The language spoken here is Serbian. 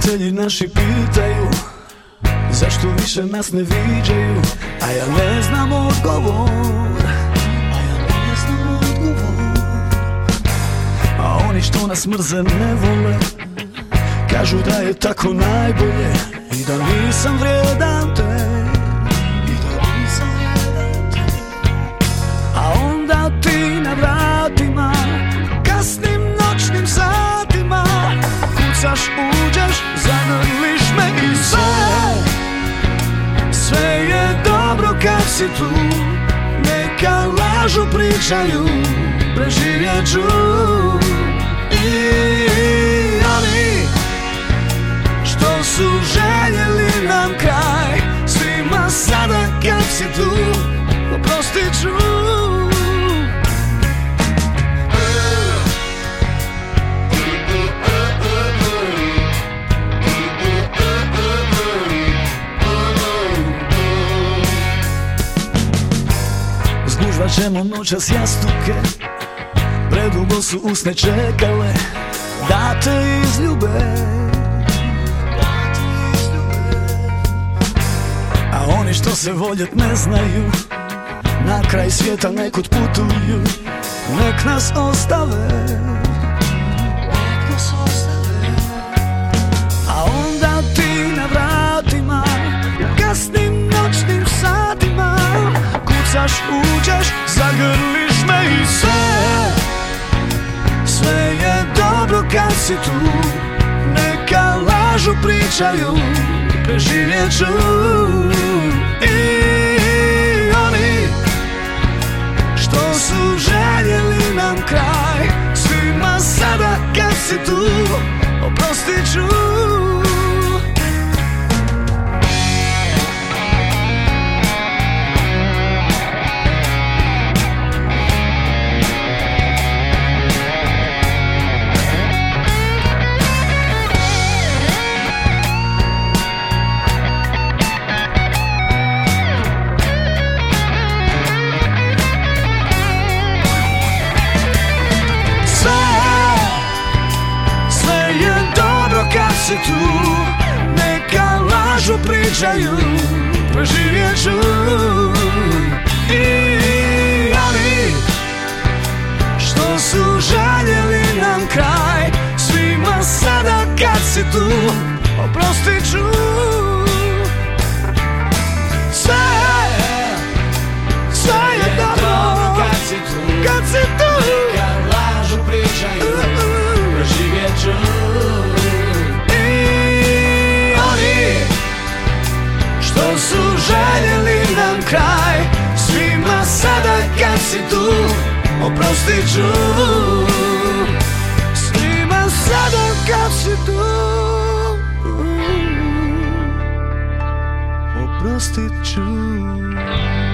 Prijatelji naši pitaju zašto više nas ne viđaju, a ja ne znam odgovor, a oni što nas mrze ne vole, kažu da je tako najbolje i da nisam vrijedan te, a onda ti na vratima kasnim noćnim satima kucaš, uđeš, zagrliš me i sve je dobro kad si tu. Neka lažu pričaju, preživjet ću. I oni što su željeli nam kraj, svima sada kad si tu oprostit ću. Zgužvat ćemo noćas jastuke, predugo su usne čekale da te izljube, a oni što se voljet ne znaju, na kraj svijeta nekud putuju, nek nas ostave, a onda ti na vratima kasnim noćnim satima kucaš, uđeš, zagrliš me i sve je dobro kad si tu. Neka lažu pričaju, preživjet ću. I oni što su željeli nam kraj, svima sada kad si tu oprostit ću. Si tu, neka lažu pričaju, preživjet ću. I oni što su željeli nam kraj, svima sada kad si tu oprostit ću. Sve je dobro kad si tu, neka lažu pričaju, preživjet ću. Što su željeli nam kraj, svima sada kad si tu oprostit ću. Svima sada kad si tu oprostit ću.